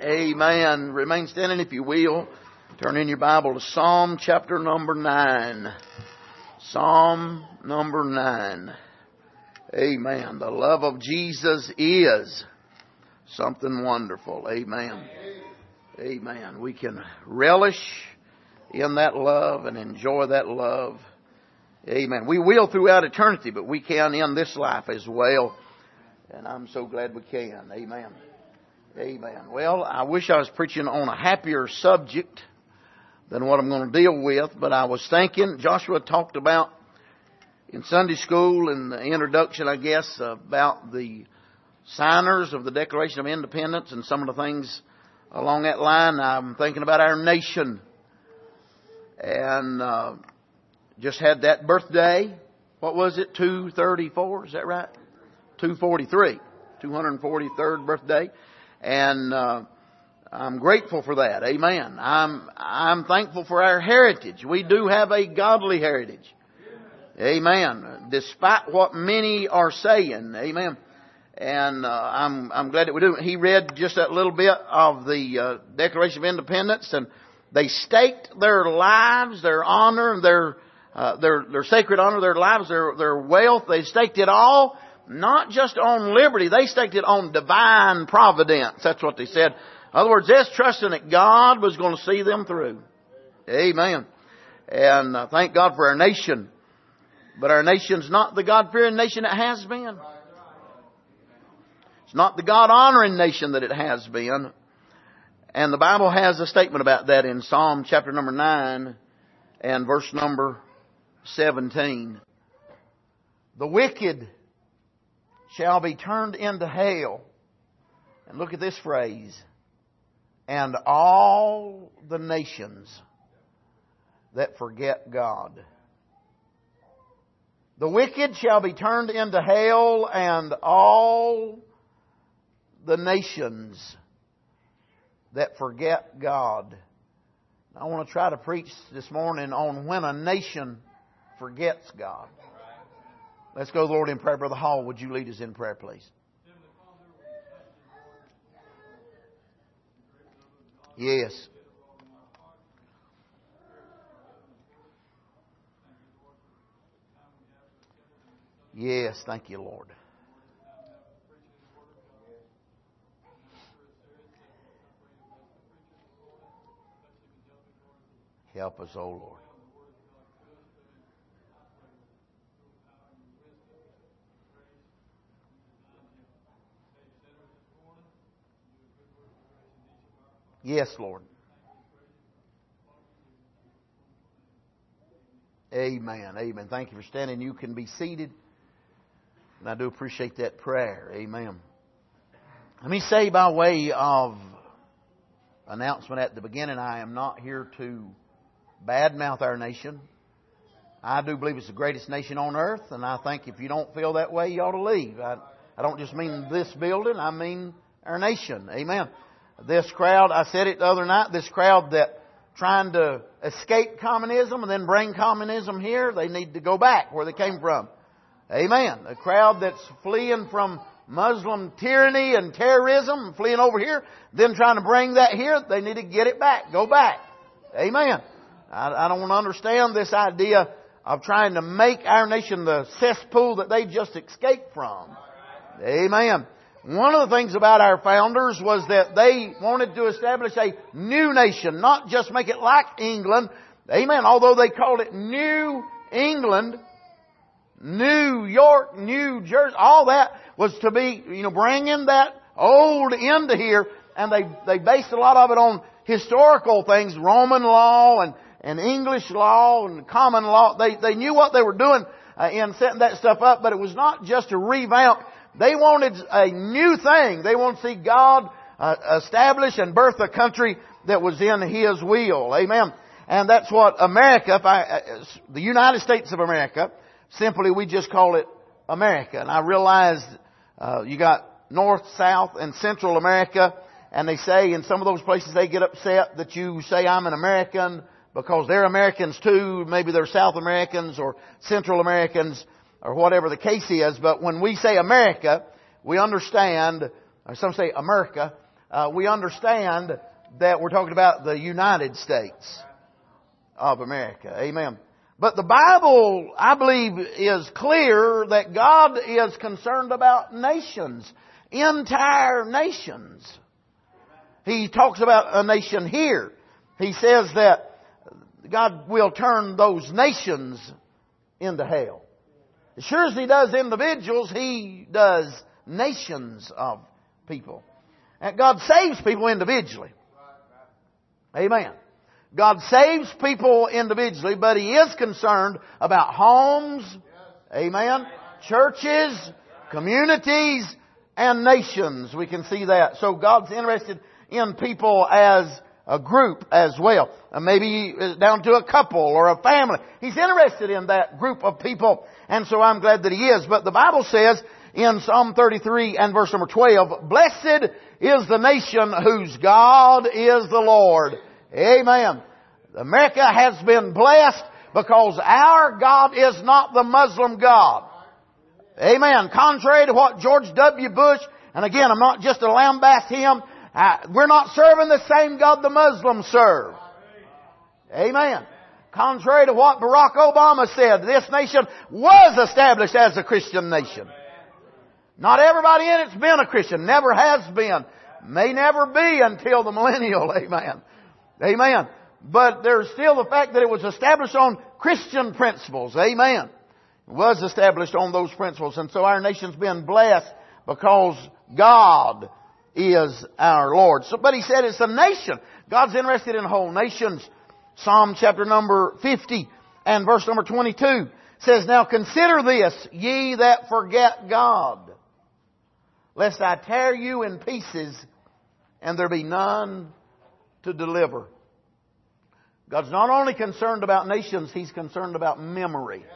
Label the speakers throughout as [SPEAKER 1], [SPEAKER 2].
[SPEAKER 1] Amen. Remain standing if you will. Turn in your Bible to Psalm chapter number 9. Psalm number 9. Amen. The love of Jesus is something wonderful. Amen. Amen. We can relish in that love and enjoy that love. Amen. We will throughout eternity, but we can in this life as well. And I'm so glad we can. Amen. Amen. Well, I wish I was preaching on a happier subject than what I'm going to deal with, but I was thinking, Joshua talked about in Sunday school in the introduction, I guess, about the signers of the Declaration of Independence and some of the things along that line. I'm thinking about our nation. And just had that birthday. What was it? 234? Is that right? 243. 243rd birthday. And I'm grateful for that. Amen. I'm thankful for our heritage. We do have a godly heritage. Amen. Despite what many are saying. Amen. And I'm glad that we do. He read just that little bit of the Declaration of Independence, and they staked their lives, their honor, their sacred honor, their lives, their wealth. They staked it all. Not just on liberty, they staked it on divine providence. That's what they said. In other words, they're trusting that God was going to see them through. Amen. And thank God for our nation. But our nation's not the God-fearing nation it has been. It's not the God-honoring nation that it has been. And the Bible has a statement about that in Psalm chapter number 9 and verse number 17. The wicked shall be turned into hell. And look at this phrase. And all the nations that forget God. The wicked shall be turned into hell, and all the nations that forget God. I want to try to preach this morning on when a nation forgets God. Let's go, Lord, in prayer. Brother Hall, would you lead us in prayer, please? Yes. Yes, thank you, Lord. Help us, O Lord. Yes, Lord. Amen. Amen. Thank you for standing. You can be seated. And I do appreciate that prayer. Amen. Let me say by way of announcement at the beginning, I am not here to badmouth our nation. I do believe it's the greatest nation on earth, and I think if you don't feel that way, you ought to leave. I don't just mean this building, I mean our nation. Amen. This crowd, I said it the other night, this crowd that trying to escape communism and then bring communism here, they need to go back where they came from. Amen. A crowd that's fleeing from Muslim tyranny and terrorism, fleeing over here, then trying to bring that here, they need to get it back. Go back. Amen. I don't want to understand this idea of trying to make our nation the cesspool that they just escaped from. Amen. One of the things about our founders was that they wanted to establish a new nation, not just make it like England. Amen. Although they called it New England, New York, New Jersey, all that was to be, bringing that old into here. And they based a lot of it on historical things, Roman law and English law and common law. They knew what they were doing in setting that stuff up, but it was not just a revamp. They wanted a new thing. They wanted to see God establish and birth a country that was in His will. Amen. And that's what America, the United States of America, simply we just call it America. And I realized you got North, South, and Central America. And they say in some of those places they get upset that you say I'm an American because they're Americans too. Maybe they're South Americans or Central Americans, or whatever the case is. But when we say America, we understand, or some say America, we understand that we're talking about the United States of America. Amen. But the Bible, I believe, is clear that God is concerned about nations, entire nations. He talks about a nation here. He says that God will turn those nations into hell. As sure as He does individuals, He does nations of people. And God saves people individually. Amen. God saves people individually, but He is concerned about homes, amen, churches, communities, and nations. We can see that. So God's interested in people as a group as well. Maybe down to a couple or a family. He's interested in that group of people. And so I'm glad that He is. But the Bible says in Psalm 33 and verse number 12, "Blessed is the nation whose God is the Lord." Amen. America has been blessed because our God is not the Muslim God. Amen. Contrary to what George W. Bush, and again, I'm not just to lambast him, we're not serving the same God the Muslims serve. Amen. Contrary to what Barack Obama said, this nation was established as a Christian nation. Not everybody in it's been a Christian. Never has been. May never be until the millennial. Amen. Amen. But there's still the fact that it was established on Christian principles. Amen. It was established on those principles. And so our nation's been blessed because God is our Lord. So, but He said it's a nation. God's interested in whole nations. Psalm chapter number 50 and verse number 22 says, "Now consider this, ye that forget God, lest I tear you in pieces, and there be none to deliver." God's not only concerned about nations, He's concerned about memory.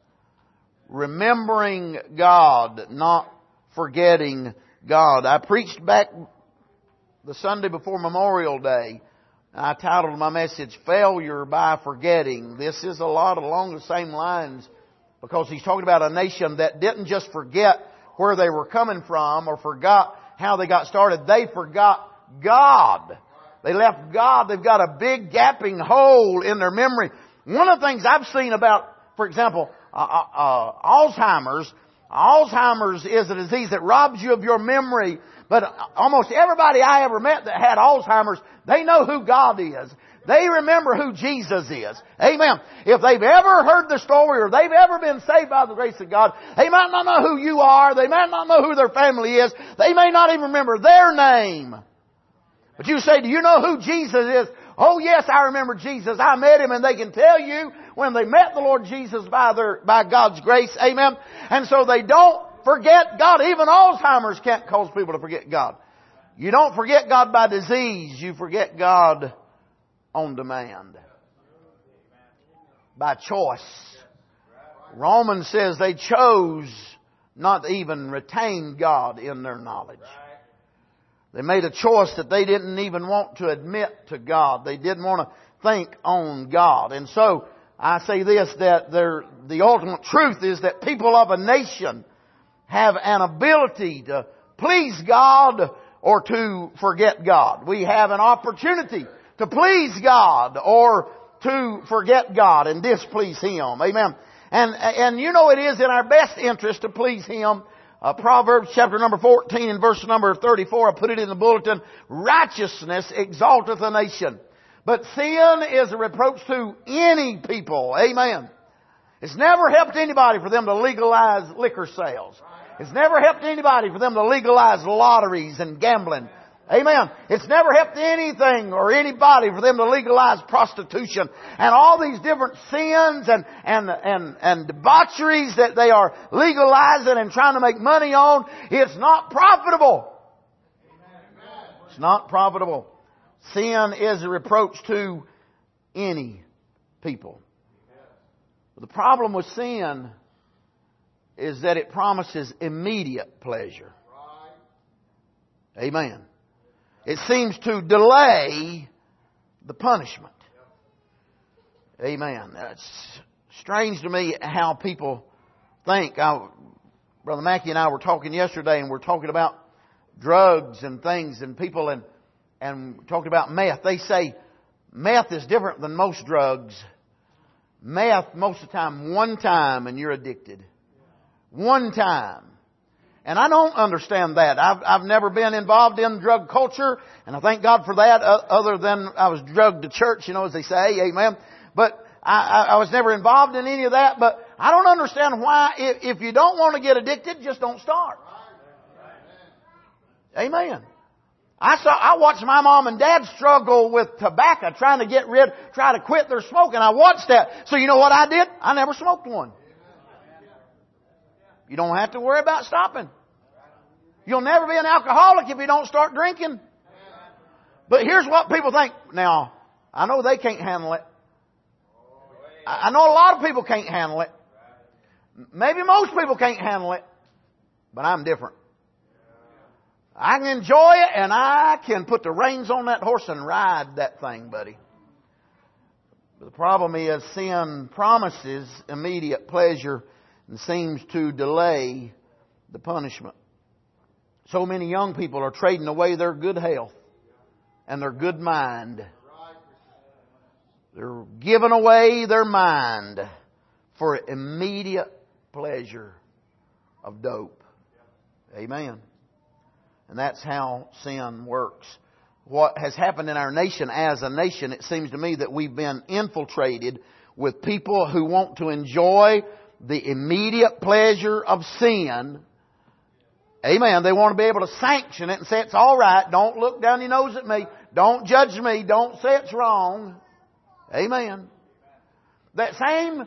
[SPEAKER 1] Remembering God, not forgetting God. I preached back the Sunday before Memorial Day. I titled my message, "Failure by Forgetting." This is a lot along the same lines because he's talking about a nation that didn't just forget where they were coming from or forgot how they got started. They forgot God. They left God. They've got a big gaping hole in their memory. One of the things I've seen about, for example, Alzheimer's. Alzheimer's is a disease that robs you of your memory. But almost everybody I ever met that had Alzheimer's, they know who God is. They remember who Jesus is. Amen. If they've ever heard the story or they've ever been saved by the grace of God, they might not know who you are. They might not know who their family is. They may not even remember their name. But you say, "Do you know who Jesus is?" "Oh yes, I remember Jesus. I met Him," and they can tell you when they met the Lord Jesus by God's grace. Amen. And so they don't forget God. Even Alzheimer's can't cause people to forget God. You don't forget God by disease. You forget God on demand. By choice. Romans says they chose not to even retain God in their knowledge. They made a choice that they didn't even want to admit to God. They didn't want to think on God. And so I say this, that the ultimate truth is that people of a nation have an ability to please God or to forget God. We have an opportunity to please God or to forget God and displease Him. Amen. And you know it is in our best interest to please Him. Proverbs chapter number 14 and verse number 34, I put it in the bulletin. "Righteousness exalteth a nation, but sin is a reproach to any people." Amen. It's never helped anybody for them to legalize liquor sales. It's never helped anybody for them to legalize lotteries and gambling. Amen. It's never helped anything or anybody for them to legalize prostitution and all these different sins and debaucheries that they are legalizing and trying to make money on. It's not profitable. It's not profitable. Sin is a reproach to any people. The problem with sin is that it promises immediate pleasure. Amen. It seems to delay the punishment. Amen. It's strange to me how people think. Brother Mackey and I were talking yesterday, and we're talking about drugs and things and people and talked about meth. They say meth is different than most drugs. Meth, most of the time, one time and you're addicted. One time. And I don't understand that. I've never been involved in drug culture, and I thank God for that, other than I was drugged to church, as they say, amen. But I was never involved in any of that, but I don't understand why, if you don't want to get addicted, just don't start. Amen. I watched my mom and dad struggle with tobacco, trying to try to quit their smoking. I watched that. So you know what I did? I never smoked one. You don't have to worry about stopping. You'll never be an alcoholic if you don't start drinking. But here's what people think. Now, I know they can't handle it. I know a lot of people can't handle it. Maybe most people can't handle it. But I'm different. I can enjoy it, and I can put the reins on that horse and ride that thing, buddy. But the problem is sin promises immediate pleasure and seems to delay the punishment. So many young people are trading away their good health and their good mind. They're giving away their mind for immediate pleasure of dope. Amen. And that's how sin works. What has happened in our nation as a nation, it seems to me that we've been infiltrated with people who want to enjoy the immediate pleasure of sin. Amen. They want to be able to sanction it and say it's all right. Don't look down your nose at me. Don't judge me. Don't say it's wrong. Amen. That same,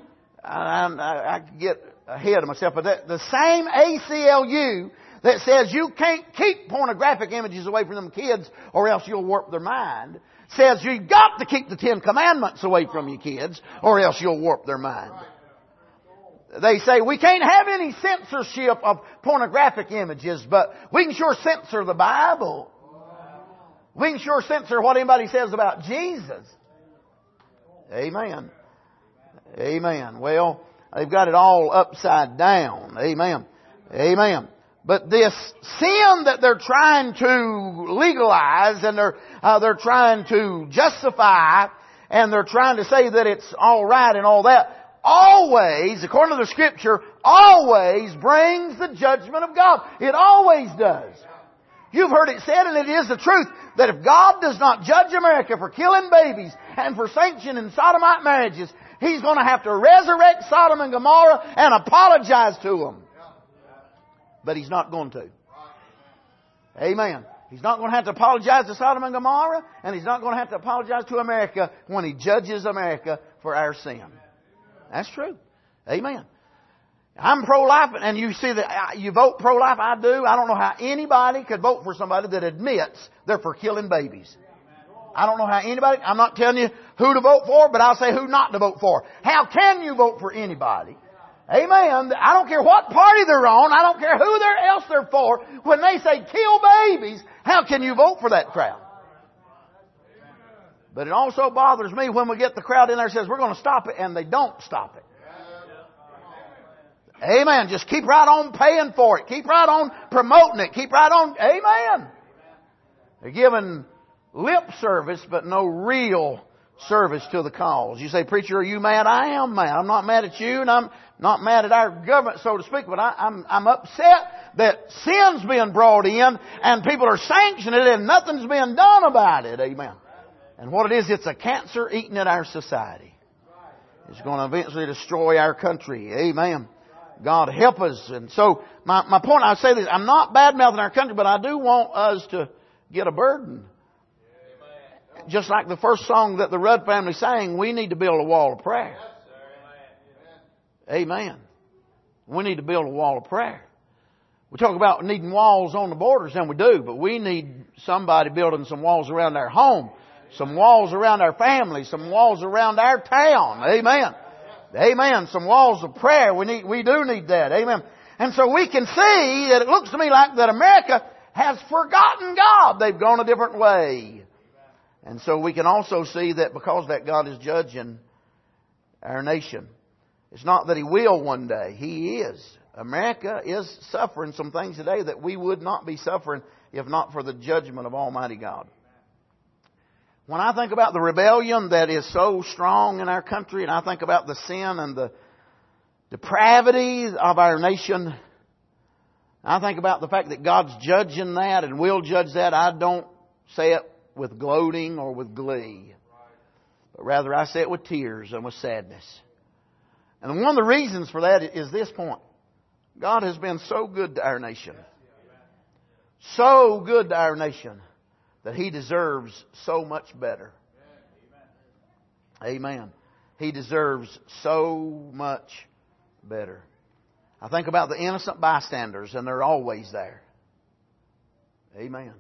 [SPEAKER 1] I get ahead of myself, but the same ACLU that says you can't keep pornographic images away from them kids or else you'll warp their mind, says you've got to keep the 10 Commandments away from your kids or else you'll warp their mind. They say we can't have any censorship of pornographic images, but we can sure censor the Bible. We can sure censor what anybody says about Jesus. Amen. Amen. Well, they've got it all upside down. Amen. Amen. But this sin that they're trying to legalize and they're trying to justify and they're trying to say that it's all right and all that, always, according to the Scripture, always brings the judgment of God. It always does. You've heard it said, and it is the truth, that if God does not judge America for killing babies and for sanctioning sodomite marriages, He's going to have to resurrect Sodom and Gomorrah and apologize to them. But He's not going to. Amen. He's not going to have to apologize to Sodom and Gomorrah, and He's not going to have to apologize to America when He judges America for our sin. That's true. Amen. I'm pro-life, and you see that you vote pro-life. I do. I don't know how anybody could vote for somebody that admits they're for killing babies. I don't know how anybody, I'm not telling you who to vote for, but I'll say who not to vote for. How can you vote for anybody? Amen. I don't care what party they're on. I don't care who else they're for. When they say kill babies, how can you vote for that crowd? But it also bothers me when we get the crowd in there that says we're going to stop it and they don't stop it. Amen. Just keep right on paying for it. Keep right on promoting it. Keep right on. Amen. They're giving lip service but no real service to the cause. You say, preacher, are you mad? I am mad. I'm not mad at you and I'm not mad at our government, so to speak, but I'm upset that sin's being brought in and people are sanctioning it and nothing's being done about it. Amen. And what it is, it's a cancer eating at our society. It's going to eventually destroy our country. Amen. God help us. And so my point, I say this, I'm not bad-mouthing our country, but I do want us to get a burden. Just like the first song that the Rudd family sang, we need to build a wall of prayer. Amen. We need to build a wall of prayer. We talk about needing walls on the borders, and we do, but we need somebody building some walls around our home, some walls around our family, some walls around our town. Amen. Amen. Some walls of prayer. We do need that. Amen. And so we can see that it looks to me like that America has forgotten God. They've gone a different way. And so we can also see that because that God is judging our nation. It's not that He will one day. He is. America is suffering some things today that we would not be suffering if not for the judgment of Almighty God. When I think about the rebellion that is so strong in our country, and I think about the sin and the depravity of our nation, I think about the fact that God's judging that and will judge that. I don't say it with gloating or with glee, but rather I say it with tears and with sadness. And one of the reasons for that is this point. God has been so good to our nation. So good to our nation that He deserves so much better. Amen. He deserves so much better. I think about the innocent bystanders, and they're always there. Amen.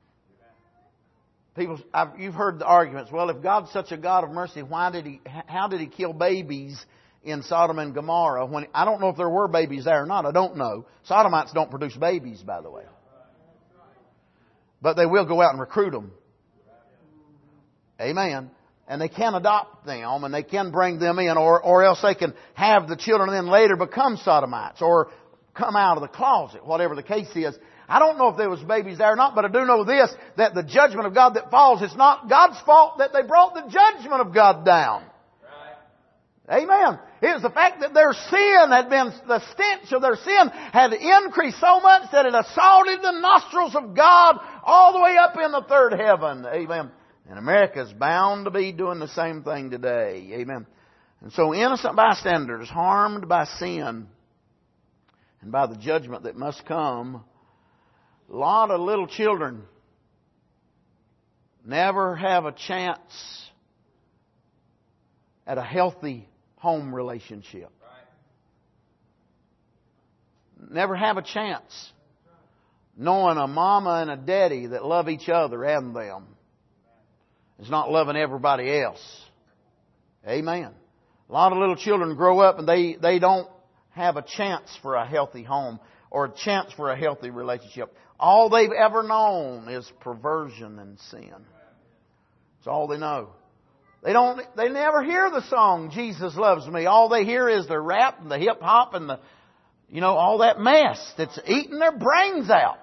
[SPEAKER 1] You've heard the arguments. Well, if God's such a God of mercy, how did He kill babies in Sodom and Gomorrah? I don't know if there were babies there or not. I don't know. Sodomites don't produce babies, by the way. But they will go out and recruit them. Amen. And they can adopt them, and they can bring them in, or else they can have the children and then later become sodomites, or come out of the closet, whatever the case is. I don't know if there was babies there or not, but I do know this, that the judgment of God that falls, it's not God's fault that they brought the judgment of God down. Right. Amen. It was the fact that their sin had been, the stench of their sin had increased so much that it assaulted the nostrils of God all the way up in the third heaven. Amen. And America's bound to be doing the same thing today. Amen. And so innocent bystanders harmed by sin and by the judgment that must come. A lot of little children never have a chance at a healthy home relationship. Never have a chance knowing a mama and a daddy that love each other and them. It's not loving everybody else. Amen. A lot of little children grow up and they don't have a chance for a healthy home or a chance for a healthy relationship. All they've ever known is perversion and sin. That's all they know. They never hear the song, Jesus Loves Me. All they hear is the rap and the hip hop and all that mess that's eating their brains out.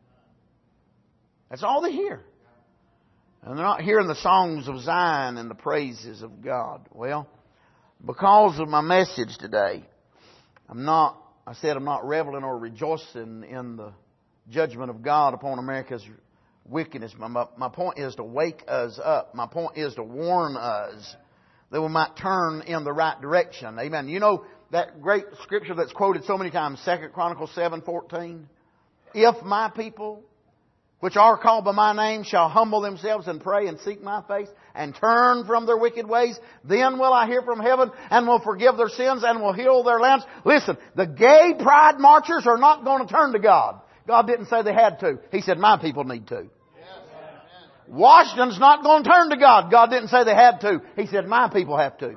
[SPEAKER 1] That's all they hear. And they're not hearing the songs of Zion and the praises of God. Well, because of my message today, I'm not reveling or rejoicing in the judgment of God upon America's wickedness. My point is to wake us up. My point is to warn us that we might turn in the right direction. Amen. You know that great scripture that's quoted so many times, 2 Chronicles 7:14? If my people, which are called by my name, shall humble themselves and pray and seek my face and turn from their wicked ways, then will I hear from heaven and will forgive their sins and will heal their lands. Listen, the gay pride marchers are not going to turn to God. God didn't say they had to. He said my people need to. Washington's not going to turn to God. God didn't say they had to. He said my people have to.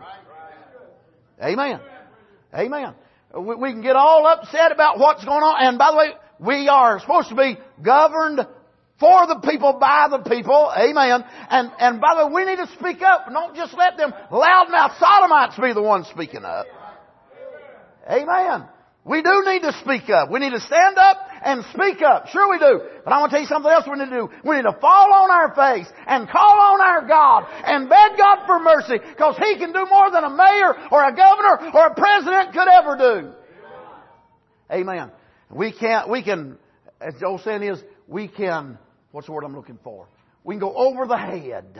[SPEAKER 1] Amen. Amen. We can get all upset about what's going on. And by the way, we are supposed to be governed for the people, by the people. Amen. And by the way, we need to speak up. Don't just let them loudmouth sodomites be the ones speaking up. Amen. We do need to speak up. We need to stand up and speak up. Sure we do. But I want to tell you something else we need to do. We need to fall on our face and call on our God and beg God for mercy, because He can do more than a mayor or a governor or a president could ever do. Amen. We can, as the old saying is, what's the word I'm looking for? We can go over the head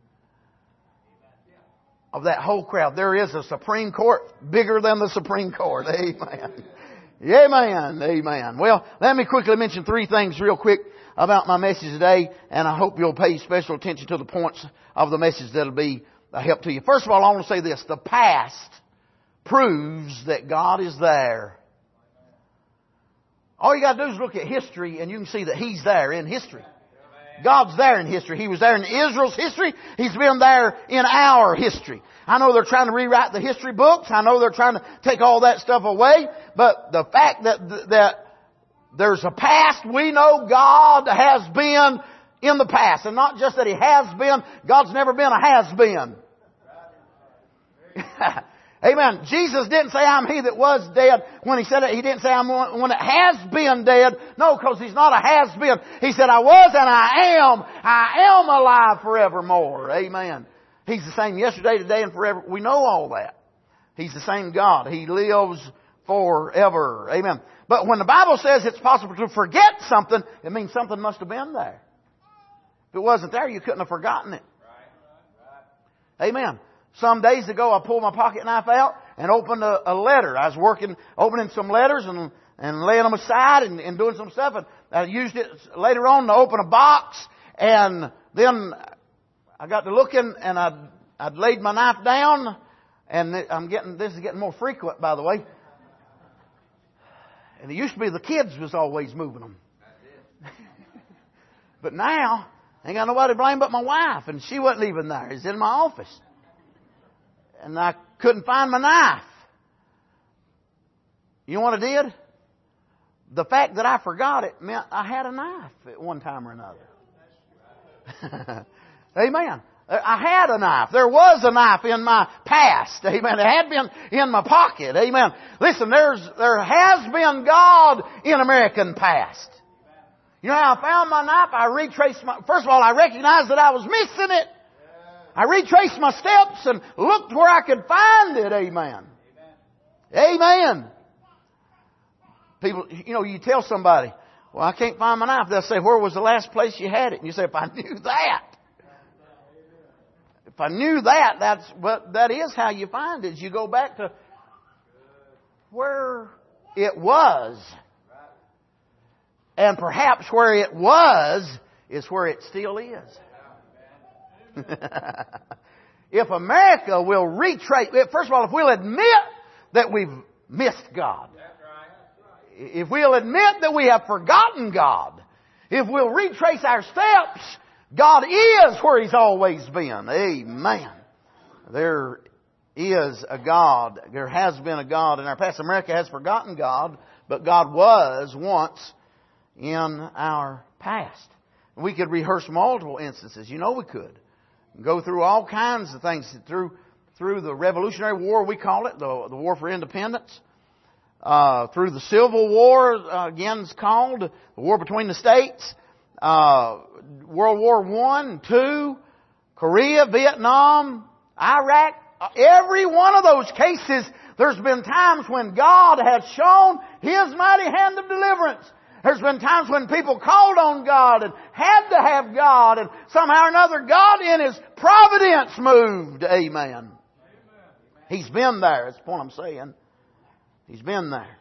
[SPEAKER 1] of that whole crowd. There is a Supreme Court bigger than the Supreme Court. Amen. Amen. Amen. Well, let me quickly mention 3 things real quick about my message today, and I hope you'll pay special attention to the points of the message that'll be a help to you. First of all, I want to say this. The past proves that God is there. All you got to do is look at history and you can see that He's there in history. God's there in history. He was there in Israel's history. He's been there in our history. I know they're trying to rewrite the history books. I know they're trying to take all that stuff away. But the fact that there's a past, we know God has been in the past. And not just that He has been. God's never been a has been. Amen. Jesus didn't say, I'm he that was dead. When He said it, He didn't say, I'm one that has been dead. No, because He's not a has been. He said, I was and I am. I am alive forevermore. Amen. He's the same yesterday, today, and forever. We know all that. He's the same God. He lives forever. Amen. But when the Bible says it's possible to forget something, it means something must have been there. If it wasn't there, you couldn't have forgotten it. Amen. Some days ago, I pulled my pocket knife out and opened a letter. I was opening some letters and laying them aside and doing some stuff. And I used it later on to open a box. And then I got to looking and I'd laid my knife down. And this is getting more frequent, by the way. And it used to be the kids was always moving them. But now, I ain't got nobody to blame but my wife. And she wasn't even there. It's in my office. And I couldn't find my knife. You know what I did? The fact that I forgot it meant I had a knife at one time or another. Amen. I had a knife. There was a knife in my past. Amen. It had been in my pocket. Amen. Listen, there has been God in American past. You know how I found my knife? First of all, I recognized that I was missing it. I retraced my steps and looked where I could find it. Amen. Amen. People, you tell somebody, well, I can't find my knife. They'll say, where was the last place you had it? And you say, if I knew that. If I knew that, that is how you find it. You go back to where it was. And perhaps where it was is where it still is. If America will retrace, first of all, if we'll admit that we've missed God, if we'll admit that we have forgotten God, if we'll retrace our steps, God is where He's always been. Amen. There is a God. There has been a God in our past. America has forgotten God, but God was once in our past. We could rehearse multiple instances. You know we could. Go through all kinds of things. Through the Revolutionary War, we call it, the War for Independence. Through the Civil War, again it's called, the War between the states. World War I, II, Korea, Vietnam, Iraq. Every one of those cases, there's been times when God has shown His mighty hand of deliverance. There's been times when people called on God and had to have God, and somehow or another God in His providence moved. Amen. He's been there. That's the point I'm saying. He's been there.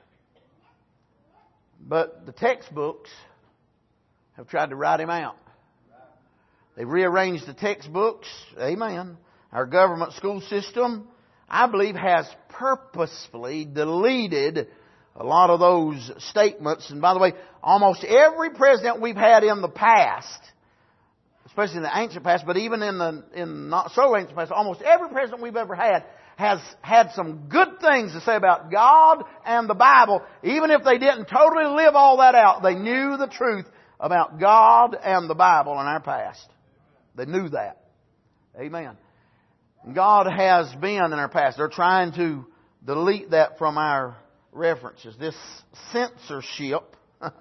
[SPEAKER 1] But the textbooks have tried to write Him out. They've rearranged the textbooks. Amen. Our government school system, I believe, has purposefully deleted a lot of those statements. And by the way, almost every president we've had in the past, especially in the ancient past, but even in not so ancient past, almost every president we've ever had has had some good things to say about God and the Bible. Even if they didn't totally live all that out, they knew the truth about God and the Bible in our past. They knew that. Amen. God has been in our past. They're trying to delete that from our references. This censorship,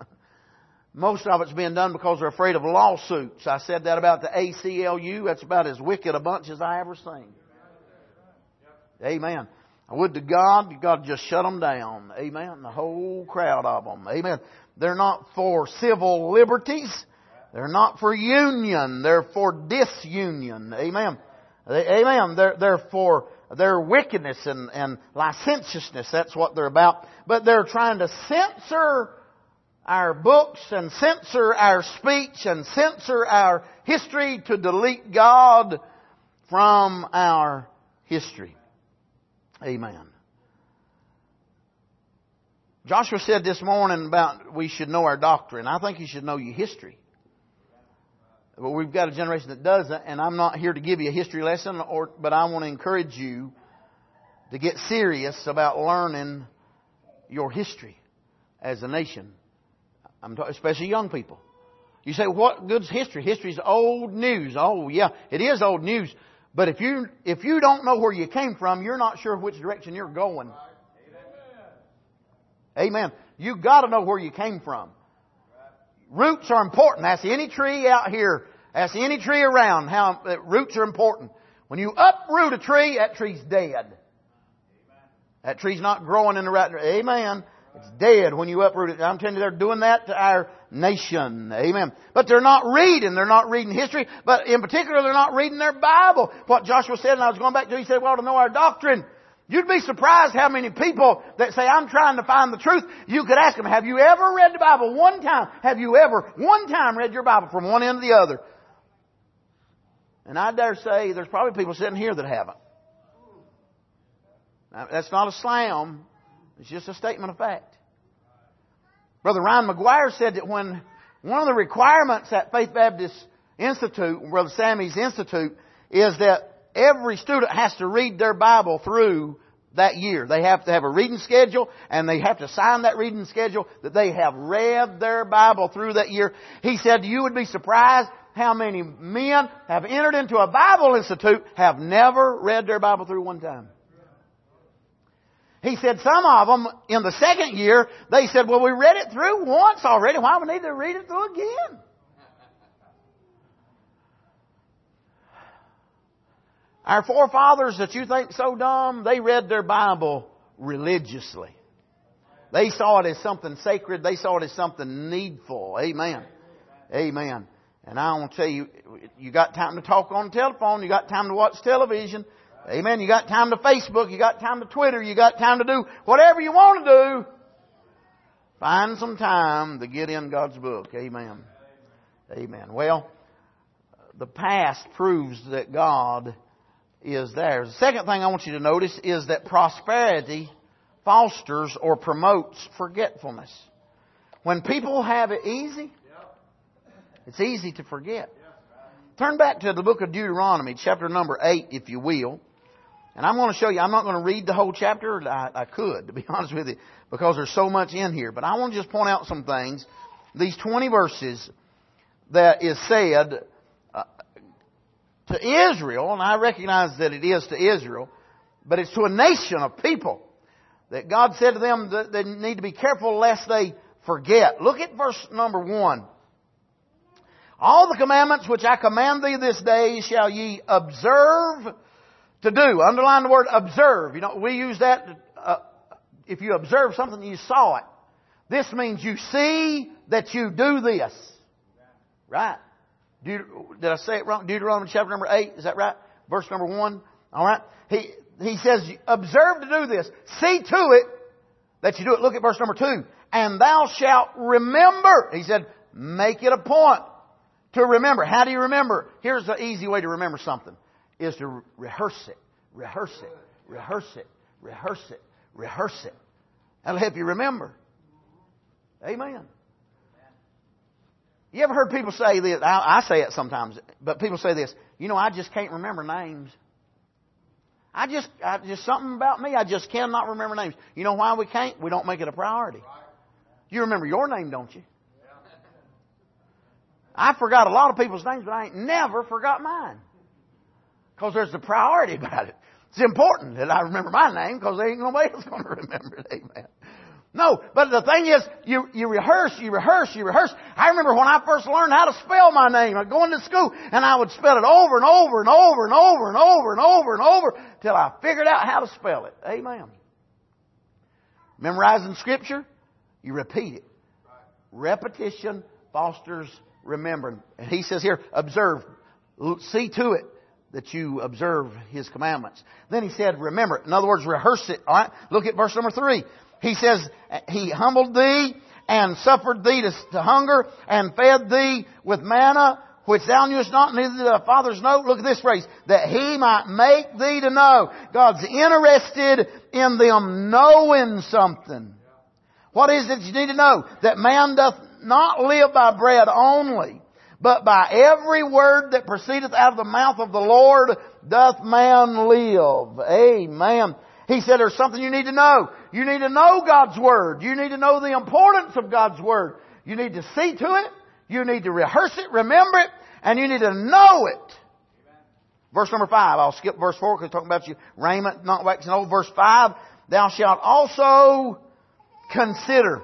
[SPEAKER 1] most of it's being done because they're afraid of lawsuits. I said that about the ACLU. That's about as wicked a bunch as I ever seen. Amen. I would to God just shut them down. Amen. The whole crowd of them. Amen. They're not for civil liberties. They're not for union. They're for disunion. Amen. Amen. They're for their wickedness and licentiousness. That's what they're about. But they're trying to censor our books and censor our speech and censor our history to delete God from our history. Amen. Joshua said this morning about we should know our doctrine. I think you should know your history. But we've got a generation that doesn't, and I'm not here to give you a history lesson, but I want to encourage you to get serious about learning your history as a nation. Especially young people. You say, what good's history? History's old news. Oh, yeah, it is old news. But if you don't know where you came from, you're not sure which direction you're going. Amen. You've got to know where you came from. Roots are important. Ask any tree out here. Ask any tree around how roots are important. When you uproot a tree, that tree's dead. That tree's not growing in the right direction. Amen. It's dead when you uproot it. I'm telling you, they're doing that to our nation. Amen. But they're not reading. They're not reading history. But in particular, they're not reading their Bible. What Joshua said, and I was going back to, he said, well, to know our doctrine. You'd be surprised how many people that say, I'm trying to find the truth. You could ask them, have you ever read the Bible one time? Have you ever one time read your Bible from one end to the other? And I dare say there's probably people sitting here that haven't. Now, that's not a slam. It's just a statement of fact. Brother Ryan McGuire said that when one of the requirements at Faith Baptist Institute, Brother Sammy's Institute, is that every student has to read their Bible through that year. They have to have a reading schedule, and they have to sign that reading schedule that they have read their Bible through that year. He said you would be surprised how many men have entered into a Bible institute have never read their Bible through one time. He said some of them in the second year, they said, well, we read it through once already. Why do we need to read it through again? Our forefathers that you think so dumb, they read their Bible religiously. They saw it as something sacred. They saw it as something needful. Amen. Amen. And I want to tell you, you got time to talk on the telephone. You got time to watch television. Amen. You got time to Facebook. You got time to Twitter. You got time to do whatever you want to do. Find some time to get in God's book. Amen. Amen. Well, the past proves that God is there. The second thing I want you to notice is that prosperity fosters or promotes forgetfulness. When people have it easy, it's easy to forget. Turn back to the book of Deuteronomy, chapter number 8, if you will. And I'm going to show you, I'm not going to read the whole chapter. I could, to be honest with you, because there's so much in here. But I want to just point out some things. These 20 verses that is said to Israel, and I recognize that it is to Israel, but it's to a nation of people that God said to them that they need to be careful lest they forget. Look at verse number 1. All the commandments which I command thee this day shall ye observe to do. Underline the word observe. You know, we use that, if you observe something, you saw it. This means you see that you do this. Right? Did I say it wrong? Deuteronomy chapter number 8. Is that right? Verse number 1. All right. He says, observe to do this. See to it that you do it. Look at verse number 2. And thou shalt remember. He said, make it a point to remember. How do you remember? Here's the easy way to remember something. Is to rehearse it. Rehearse it. Rehearse it. Rehearse it. Rehearse it. That'll help you remember. Amen. You ever heard people say this? I say it sometimes, but people say this. You know, I just can't remember names. I just something about me. I just cannot remember names. You know why we can't? We don't make it a priority. You remember your name, don't you? I forgot a lot of people's names, but I ain't never forgot mine. Because there's a priority about it. It's important that I remember my name because there ain't nobody else going to remember it. Amen. No, but the thing is, you rehearse. I remember when I first learned how to spell my name. I'd go into school and I would spell it over and over and over and over and over and over and over till I figured out how to spell it. Amen. Memorizing Scripture, you repeat it. Repetition fosters remembering. And he says here, observe. See to it that you observe His commandments. Then he said, remember it. In other words, rehearse it. All right. Look at verse number 3. He says, He humbled thee and suffered thee to hunger and fed thee with manna, which thou knewest not, neither did thy fathers know. Look at this phrase. That He might make thee to know. God's interested in them knowing something. What is it you need to know? That man doth not live by bread only, but by every word that proceedeth out of the mouth of the Lord doth man live. Amen. He said there's something you need to know. You need to know God's Word. You need to know the importance of God's Word. You need to see to it. You need to rehearse it, remember it, and you need to know it. Verse number 5. I'll skip verse 4 because it's talking about your raiment not waxing old. Verse 5. Thou shalt also consider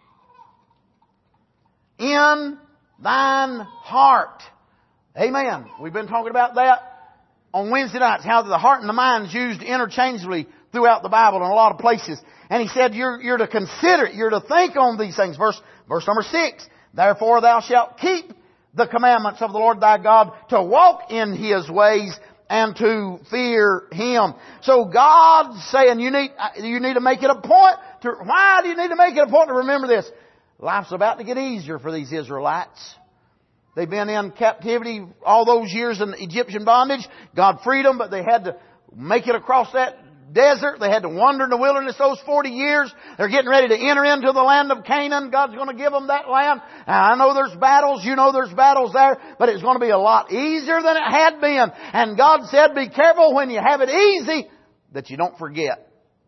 [SPEAKER 1] in thine heart. Amen. We've been talking about that on Wednesday nights, how the heart and the mind is used interchangeably throughout the Bible in a lot of places. And he said you're to consider it, you're to think on these things. Verse number 6. Therefore thou shalt keep the commandments of the Lord thy God, to walk in His ways and to fear Him. So God's saying you need to make it a point to, why do you need to make it a point to remember this? Life's about to get easier for these Israelites. They've been in captivity all those years in Egyptian bondage. God freed them, but they had to make it across that desert. They had to wander in the wilderness those 40 years. They're getting ready to enter into the land of Canaan. God's going to give them that land. Now, I know there's battles. You know there's battles there. But it's going to be a lot easier than it had been. And God said, be careful when you have it easy that you don't forget.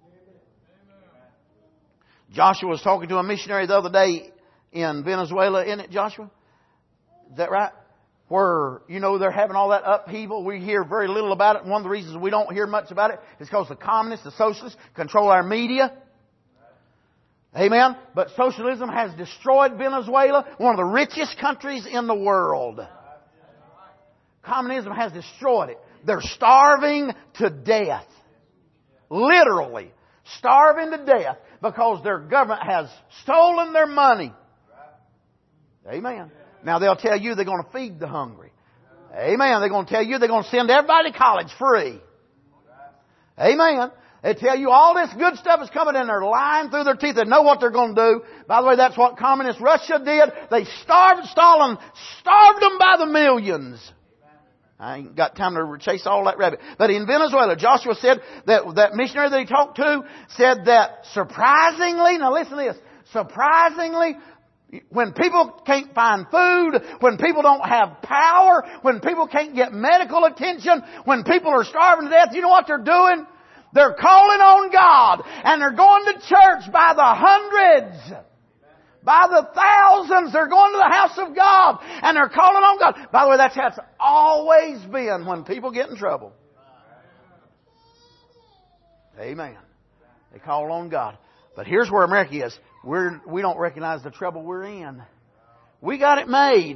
[SPEAKER 1] Joshua was talking to a missionary the other day in Venezuela, isn't it, Joshua? Is that right? Where, they're having all that upheaval. We hear very little about it. And one of the reasons we don't hear much about it is because the communists, the socialists, control our media. Amen? But socialism has destroyed Venezuela, one of the richest countries in the world. Communism has destroyed it. They're starving to death. Literally. Starving to death because their government has stolen their money. Amen. Now they'll tell you they're going to feed the hungry. Amen. They're going to tell you they're going to send everybody to college free. Amen. They tell you all this good stuff is coming and they're lying through their teeth. They know what they're going to do. By the way, that's what communist Russia did. They starved Stalin, starved them by the millions. I ain't got time to chase all that rabbit. But in Venezuela, Joshua said that missionary that he talked to said that surprisingly, now listen to this, surprisingly, when people can't find food, when people don't have power, when people can't get medical attention, when people are starving to death, you know what they're doing? They're calling on God and they're going to church by the hundreds. By the thousands, they're going to the house of God and they're calling on God. By the way, that's how it's always been when people get in trouble. Amen. They call on God. But here's where America is. We don't recognize the trouble we're in. We got it made.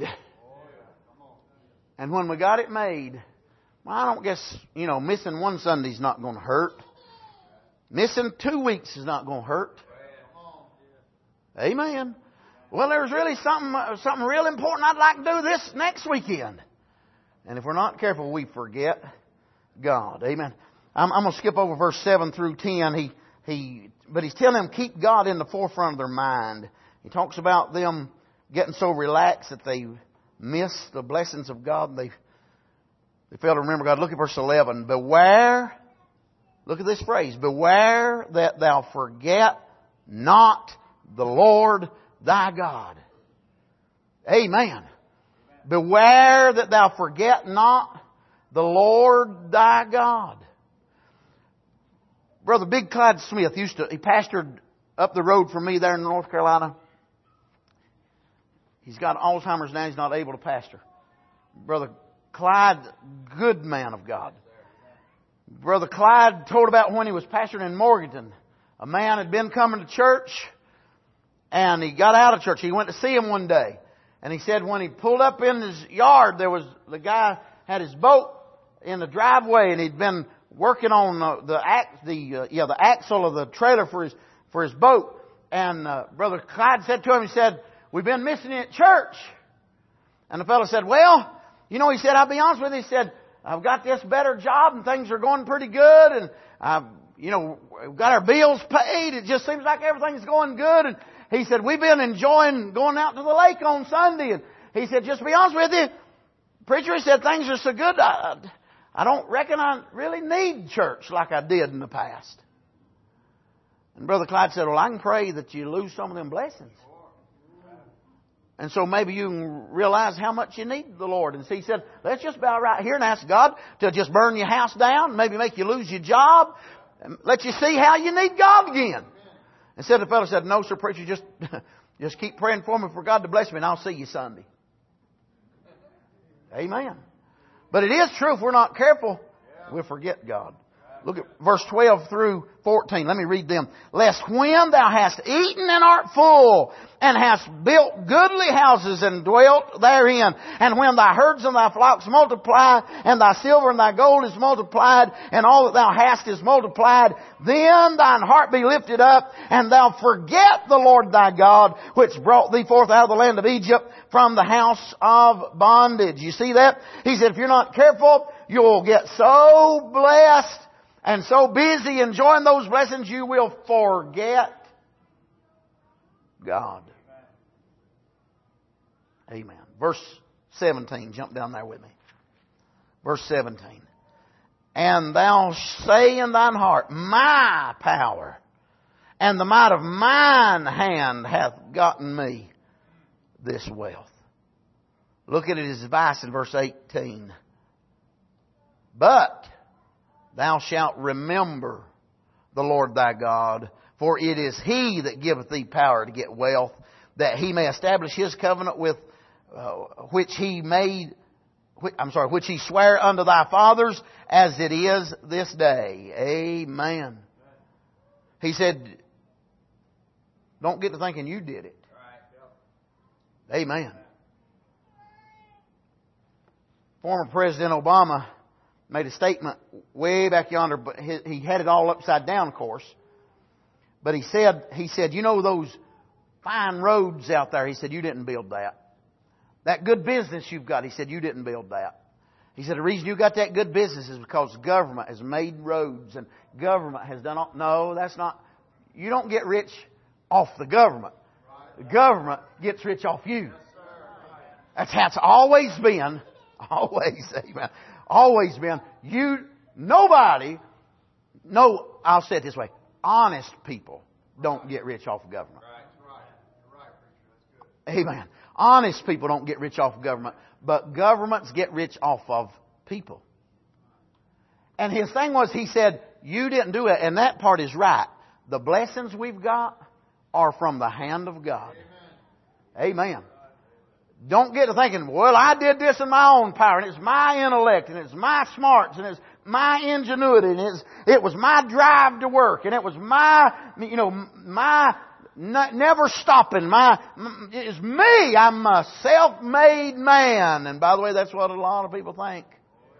[SPEAKER 1] And when we got it made, well, I don't guess, missing one Sunday's not going to hurt. Missing 2 weeks is not going to hurt. Amen. Well, there's really something real important I'd like to do this next weekend. And if we're not careful, we forget God. Amen. I'm going to skip over verse 7 through 10. But he's telling them keep God in the forefront of their mind. He talks about them getting so relaxed that they miss the blessings of God. They fail to remember God. Look at verse 11. Beware. Look at this phrase. Beware that thou forget not the Lord thy God. Amen. Beware that thou forget not the Lord thy God. Brother Big Clyde Smith he pastored up the road from me there in North Carolina. He's got Alzheimer's now. He's not able to pastor. Brother Clyde, good man of God. Brother Clyde told about when he was pastoring in Morganton. A man had been coming to church and he got out of church. He went to see him one day. And he said when he pulled up in his yard, the guy had his boat in the driveway and he'd been working on the axle of the trailer for his boat. And Brother Clyde said to him, he said, we've been missing you at church. And the fellow said, well, he said, I'll be honest with you. He said, I've got this better job and things are going pretty good. And we've got our bills paid. It just seems like everything's going good. And he said, we've been enjoying going out to the lake on Sunday. And he said, just to be honest with you, preacher, he said, things are so good. I don't reckon I really need church like I did in the past. And Brother Clyde said, well, I can pray that you lose some of them blessings. And so maybe you can realize how much you need the Lord. And so he said, let's just bow right here and ask God to just burn your house down, maybe make you lose your job, and let you see how you need God again. Instead, the fellow said, no, sir, preacher, just keep praying for me for God to bless me and I'll see you Sunday. Amen. But it is true, if we're not careful, we'll forget God. Look at verse 12 through 14. Let me read them. Lest when thou hast eaten and art full, and hast built goodly houses and dwelt therein, and when thy herds and thy flocks multiply, and thy silver and thy gold is multiplied, and all that thou hast is multiplied, then thine heart be lifted up, and thou forget the Lord thy God, which brought thee forth out of the land of Egypt from the house of bondage. You see that? He said, if you're not careful, you'll get so blessed and so busy enjoying those blessings, you will forget God. Amen. Verse 17. Jump down there with me. Verse 17. And thou say in thine heart, my power and the might of mine hand hath gotten me this wealth. Look at his advice in verse 18. But thou shalt remember the Lord thy God, for it is He that giveth thee power to get wealth, that He may establish His covenant with which He sware unto thy fathers, as it is this day. Amen. He said, don't get to thinking you did it. Amen. Former President Obama made a statement way back yonder, but he had it all upside down, of course. But he said, you know those fine roads out there? He said, you didn't build that. That good business you've got, he said, you didn't build that. He said, the reason you got that good business is because government has made roads and government has done all... No, that's not... You don't get rich off the government. The government gets rich off you. That's how it's always been. Always, amen. Always been. I'll say it this way. Honest people don't get rich off of government. Amen. Honest people don't get rich off of government. But governments get rich off of people. And his thing was, he said, you didn't do it. And that part is right. The blessings we've got are from the hand of God. Amen. Don't get to thinking, well, I did this in my own power, and it's my intellect, and it's my smarts, and it's my ingenuity, and it was my drive to work, and it was my never stopping. It's me. I'm a self-made man. And by the way, that's what a lot of people think.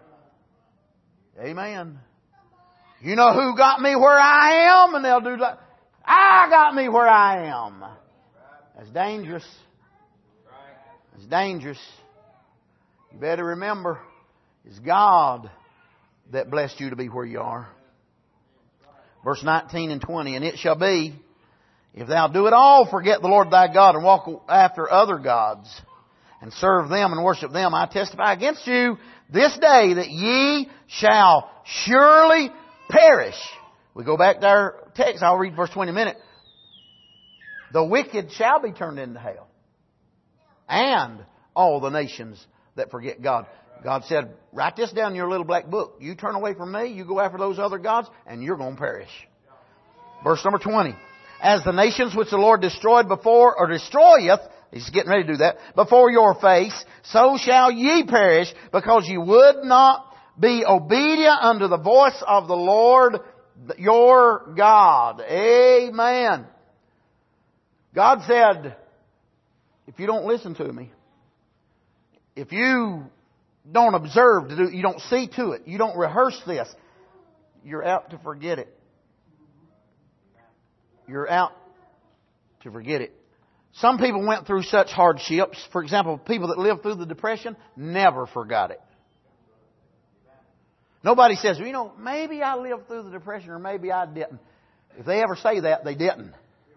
[SPEAKER 1] Amen. You know who got me where I am? And they'll do that. I got me where I am. That's dangerous. It's dangerous. You better remember, it's God that blessed you to be where you are. Verse 19 and 20. And it shall be, if thou do it all, forget the Lord thy God, and walk after other gods, and serve them and worship them, I testify against you this day that ye shall surely perish. We go back to our text. I'll read verse 20 in a minute. The wicked shall be turned into hell, and all the nations that forget God. God said, write this down in your little black book. You turn away from me, you go after those other gods, and you're going to perish. Verse number 20. As the nations which the Lord destroyed before, or destroyeth, He's getting ready to do that, before your face, so shall ye perish, because ye would not be obedient unto the voice of the Lord your God. Amen. God said, if you don't listen to me, if you don't observe to do, you don't see to it, you don't rehearse this, you're out to forget it. You're out to forget it. Some people went through such hardships. For example, people that lived through the Depression never forgot it. Nobody says, maybe I lived through the Depression or maybe I didn't. If they ever say that, they didn't.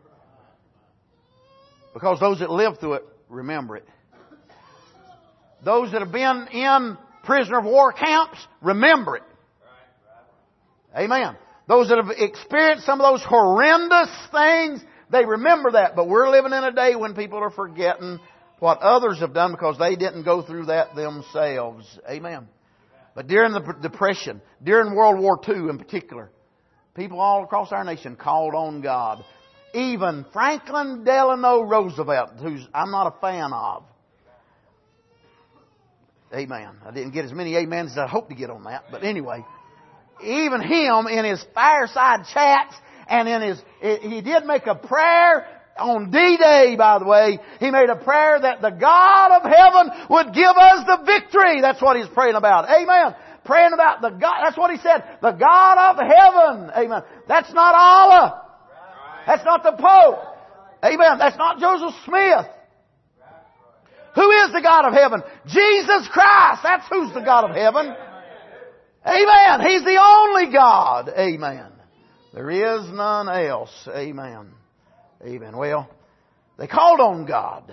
[SPEAKER 1] Because those that lived through it, remember it. Those that have been in prisoner of war camps, remember it. Amen. Those that have experienced some of those horrendous things, they remember that. But we're living in a day when people are forgetting what others have done because they didn't go through that themselves. Amen. But during the Depression, during World War II in particular, people all across our nation called on God. Even Franklin Delano Roosevelt, who I'm not a fan of, Amen. I didn't get as many amens as I hoped to get on that. But anyway, even him in his fireside chats and he did make a prayer on D-Day, by the way. He made a prayer that the God of heaven would give us the victory. That's what he's praying about. Amen. Praying about the God. That's what he said. The God of heaven. Amen. That's not Allah. That's not the Pope. Amen. That's not Joseph Smith. Who is the God of heaven? Jesus Christ. That's who's the God of heaven. Amen. He's the only God. Amen. There is none else. Amen. Amen. Well, they called on God.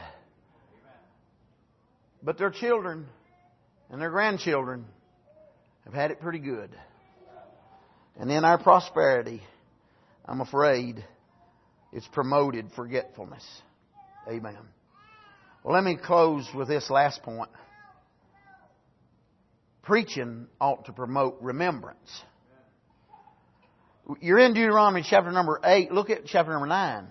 [SPEAKER 1] But their children and their grandchildren have had it pretty good. And in our prosperity, I'm afraid, it's promoted forgetfulness. Amen. Well, let me close with this last point. Preaching ought to promote remembrance. You're in Deuteronomy chapter number 8. Look at chapter number 9.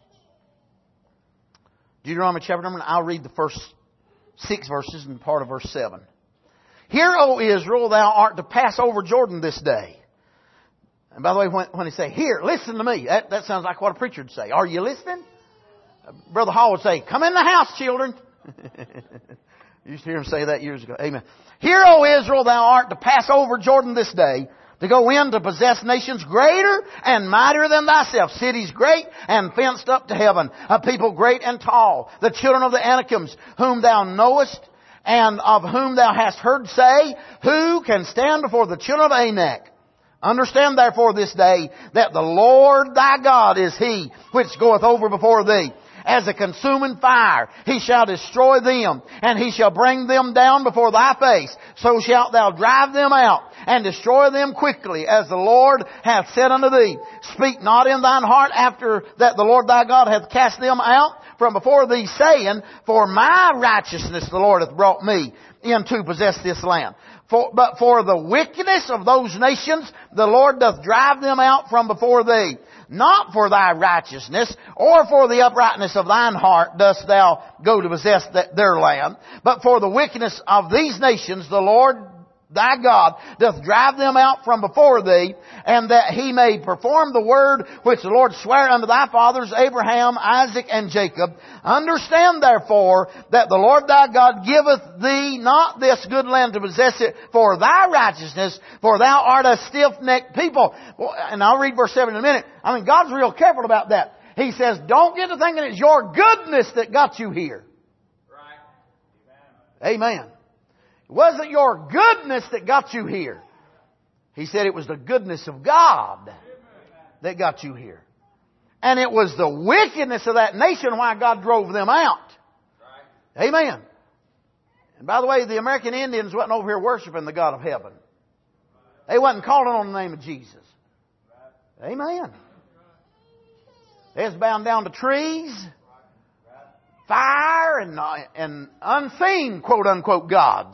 [SPEAKER 1] Deuteronomy chapter number 9. I'll read the first 6 verses and part of verse 7. Hear, O Israel, thou art to pass over Jordan this day. And by the way, when they say, here, listen to me, that sounds like what a preacher would say. Are you listening? Brother Hall would say, come in the house, children. You used to hear him say that years ago. Amen. Hear, O Israel, thou art to pass over Jordan this day, to go in to possess nations greater and mightier than thyself, cities great and fenced up to heaven, a people great and tall, the children of the Anakims, whom thou knowest, and of whom thou hast heard say, who can stand before the children of Anak? Understand therefore this day that the Lord thy God is He which goeth over before thee. As a consuming fire, He shall destroy them, and He shall bring them down before thy face. So shalt thou drive them out, and destroy them quickly, as the Lord hath said unto thee. Speak not in thine heart after that the Lord thy God hath cast them out from before thee, saying, for my righteousness the Lord hath brought me in to possess this land. But for the wickedness of those nations, the Lord doth drive them out from before thee. Not for thy righteousness, or for the uprightness of thine heart dost thou go to possess their land, but for the wickedness of these nations, the Lord thy God doth drive them out from before thee, and that He may perform the word which the Lord sware unto thy fathers Abraham, Isaac, and Jacob. Understand therefore that the Lord thy God giveth thee not this good land to possess it for thy righteousness, for thou art a stiff-necked people. And I'll read verse 7 in a minute. I mean, God's real careful about that. He says, don't get to thinking it's your goodness that got you here. Right. Amen. It wasn't your goodness that got you here. He said it was the goodness of God that got you here. And it was the wickedness of that nation why God drove them out. Amen. And by the way, the American Indians wasn't over here worshiping the God of heaven. They wasn't calling on the name of Jesus. Amen. They was bound down to trees, fire, and unseen, quote unquote, gods.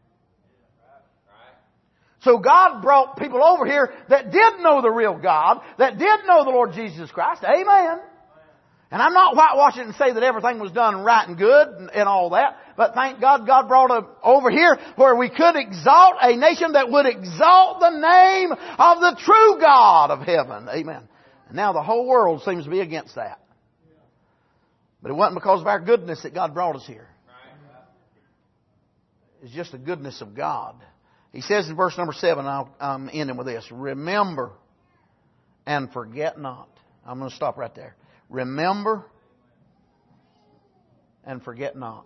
[SPEAKER 1] So God brought people over here that did know the real God, that did know the Lord Jesus Christ. Amen. And I'm not whitewashing and say that everything was done right and good and all that. But thank God, God brought us over here where we could exalt a nation that would exalt the name of the true God of heaven. Amen. And now the whole world seems to be against that. But it wasn't because of our goodness that God brought us here. It's just the goodness of God. He says in verse number 7, I'm ending with this. Remember and forget not. I'm going to stop right there. Remember and forget not.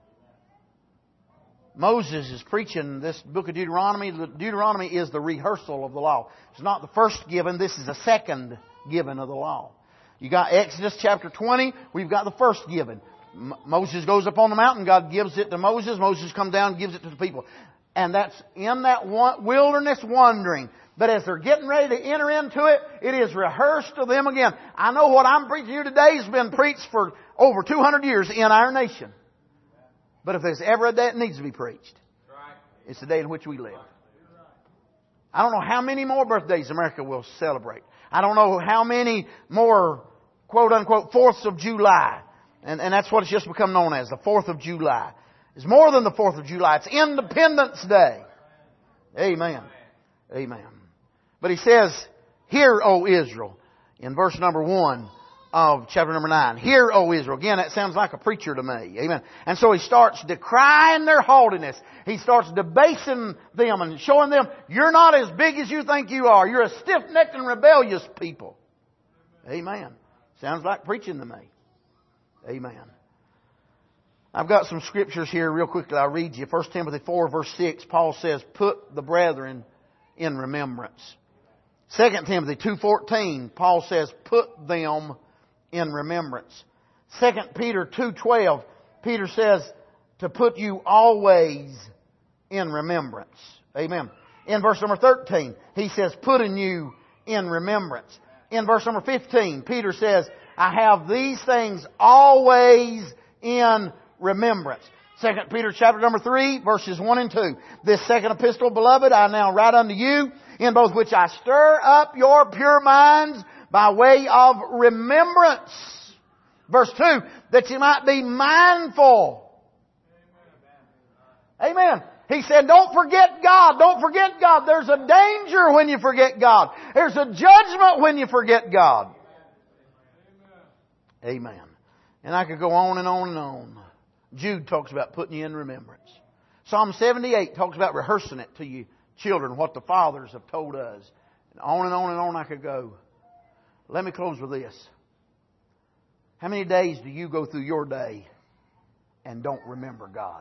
[SPEAKER 1] Moses is preaching this book of Deuteronomy. Deuteronomy is the rehearsal of the law. It's not the first given. This is the second given of the law. You got Exodus chapter 20. We've got the first given. Moses goes up on the mountain. God gives it to Moses. Moses comes down and gives it to the people. And that's in that wilderness wandering. But as they're getting ready to enter into it, it is rehearsed to them again. I know what I'm preaching here today has been preached for over 200 years in our nation. But if there's ever a day it needs to be preached, it's the day in which we live. I don't know how many more birthdays America will celebrate. I don't know how many more, quote unquote, 4th of July. And that's what it's just become known as, the 4th of July. It's more than the 4th of July. It's Independence Day. Amen. Amen. But he says, "Hear, O Israel," in verse number 1 of chapter number 9. "Hear, O Israel." Again, that sounds like a preacher to me. Amen. And so he starts decrying their haughtiness. He starts debasing them and showing them, you're not as big as you think you are. You're a stiff-necked and rebellious people. Amen. Sounds like preaching to me. Amen. I've got some scriptures here real quickly. I'll read you. 1 Timothy 4 verse 6, Paul says, "Put the brethren in remembrance." 2 Timothy 2:14, Paul says, "Put them in remembrance." 2 Peter 2:12, Peter says to put you always in remembrance. Amen. In verse number 13, he says, "Putting you in remembrance." In verse number 15, Peter says, "I have these things always in remembrance." 2 Peter chapter number 3, verses 1 and 2. "This second epistle, beloved, I now write unto you, in both which I stir up your pure minds by way of remembrance." Verse 2, "that you might be mindful." Amen. He said, don't forget God. Don't forget God. There's a danger when you forget God. There's a judgment when you forget God. Amen. And I could go on and on and on. Jude talks about putting you in remembrance. Psalm 78 talks about rehearsing it to you children, what the fathers have told us. And on and on and on I could go. Let me close with this. How many days do you go through your day and don't remember God?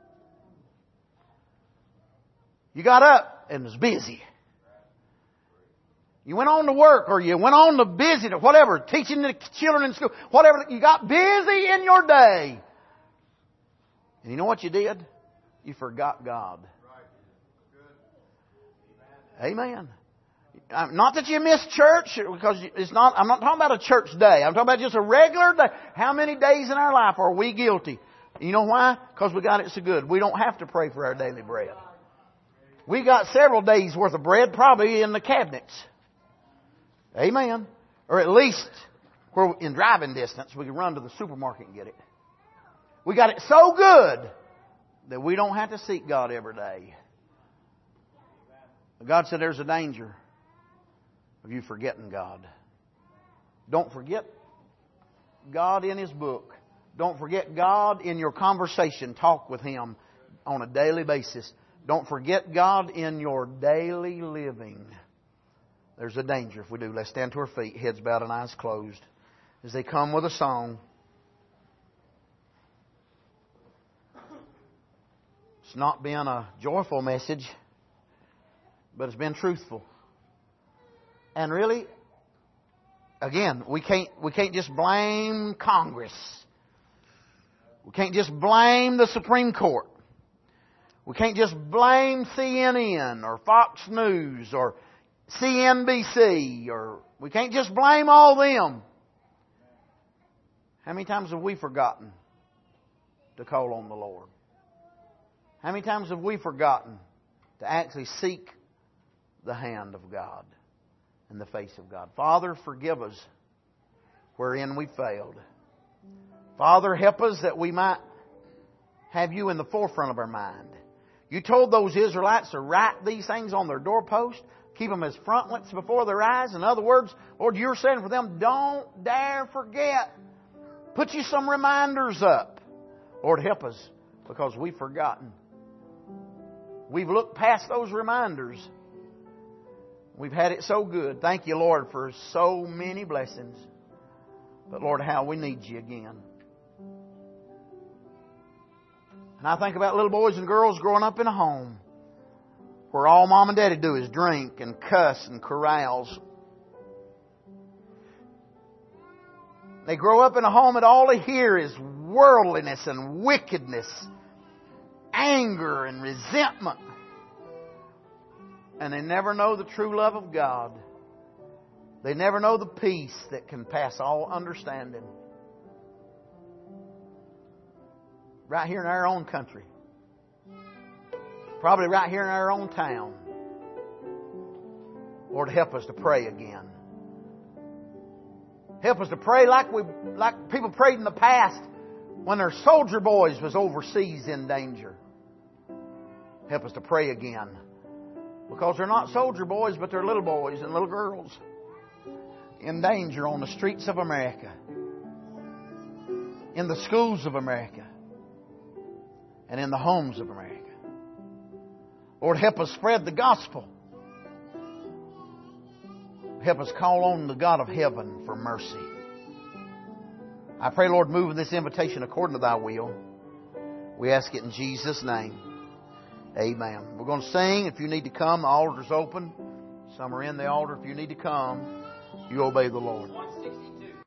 [SPEAKER 1] You got up and was busy. You went on to work, or you went on to busy, to whatever, teaching the children in school, whatever. You got busy in your day. And you know what you did? You forgot God. Amen. Not that you missed church, because it's not. I'm not talking about a church day. I'm talking about just a regular day. How many days in our life are we guilty? You know why? Because we got it so good. We don't have to pray for our daily bread. We got several days worth of bread probably in the cabinets. Amen. Or at least where in driving distance we can run to the supermarket and get it. We got it so good that we don't have to seek God every day. God said there's a danger of you forgetting God. Don't forget God in His book. Don't forget God in your conversation. Talk with Him on a daily basis. Don't forget God in your daily living. There's a danger if we do. Let's stand to our feet, heads bowed and eyes closed, as they come with a song. It's not been a joyful message, but it's been truthful. And really, again, we can't just blame Congress. We can't just blame the Supreme Court. We can't just blame CNN or Fox News or CNBC, or we can't just blame all them. How many times have we forgotten to call on the Lord? How many times have we forgotten to actually seek the hand of God and the face of God? Father, forgive us wherein we failed. Father, help us that we might have You in the forefront of our mind. You told those Israelites to write these things on their doorpost, keep them as frontlets before their eyes. In other words, Lord, You're saying for them, don't dare forget. Put You some reminders up. Lord, help us, because we've forgotten. We've looked past those reminders. We've had it so good. Thank You, Lord, for so many blessings. But Lord, how we need You again. And I think about little boys and girls growing up in a home where all mom and daddy do is drink and cuss and carouse. They grow up in a home and all they hear is worldliness and wickedness, anger and resentment. And they never know the true love of God. They never know the peace that can pass all understanding. Right here in our own country. Probably right here in our own town. Lord, help us to pray again. Help us to pray like people prayed in the past when their soldier boys was overseas in danger. Help us to pray again. Because they're not soldier boys, but they're little boys and little girls in danger on the streets of America, in the schools of America, and in the homes of America. Lord, help us spread the gospel. Help us call on the God of heaven for mercy. I pray, Lord, move in this invitation according to Thy will. We ask it in Jesus' name. Amen. We're going to sing. If you need to come, the altar's open. Some are in the altar. If you need to come, you obey the Lord.